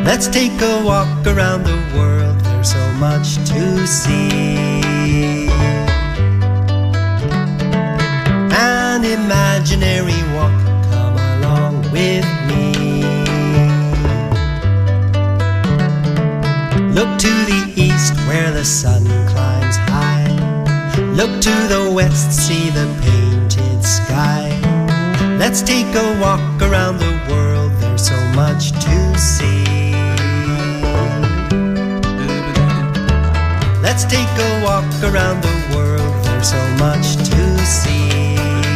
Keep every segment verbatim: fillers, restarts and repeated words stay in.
Let's take a walk around the world, there's so much to see. An imaginary walk, come along with me. Look to the east where the sun climbs high. Look to the west, see the painted sky. Let's take a walk around the world, there's so much to see. Let's take a walk around the world, there's so much to see.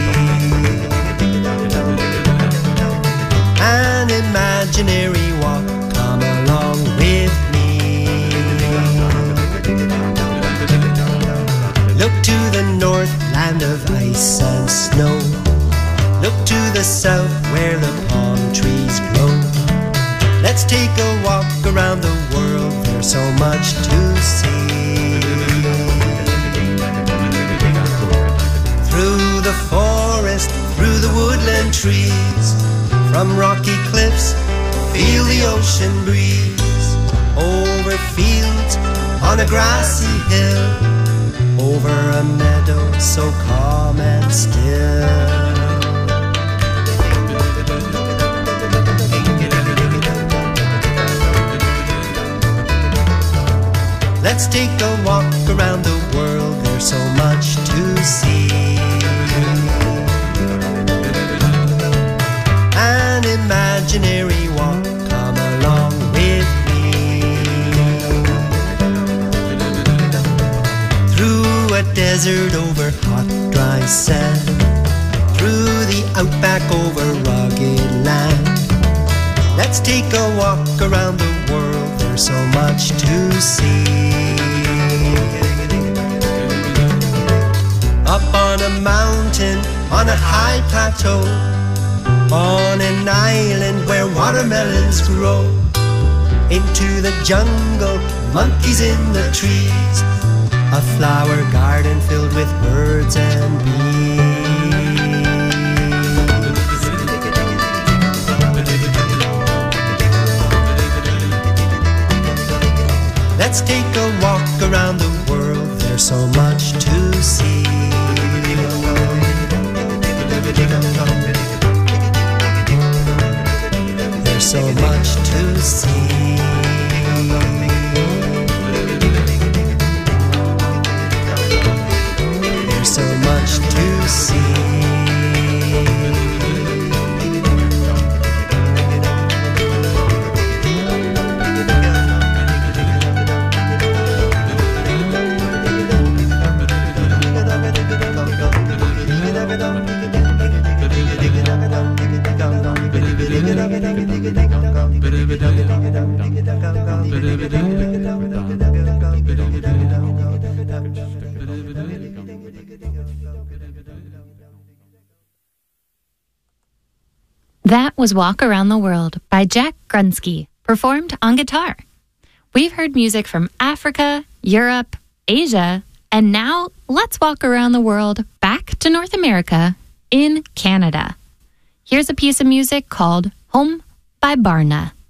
An imaginary walk, come along with me. Look to the north, land of ice and snow. Look to the south where the palm trees grow. Let's take a walk around the world, there's so much to see. Through the forest, through the woodland trees, from rocky cliffs, feel the ocean breeze. Over fields, on a grassy hill, over a meadow so calm and still. Let's take a walk around the world, there's so much to see. An imaginary walk, come along with me. Through a desert over hot dry sand, through the outback over rugged land. Let's take a walk around the world, there's so much to see. Up on a mountain, on a high plateau, on an island where watermelons grow. Into the jungle, monkeys in the trees, a flower garden filled with birds and bees. Let's take a walk around the world, there's so much to see. There's so much to see. There's so much to see. That was Walk Around the World by Jack Grunsky, performed on guitar. We've heard music from Africa, Europe, Asia, and now let's walk around the world back to North America in Canada. Here's a piece of music called Home by Barna.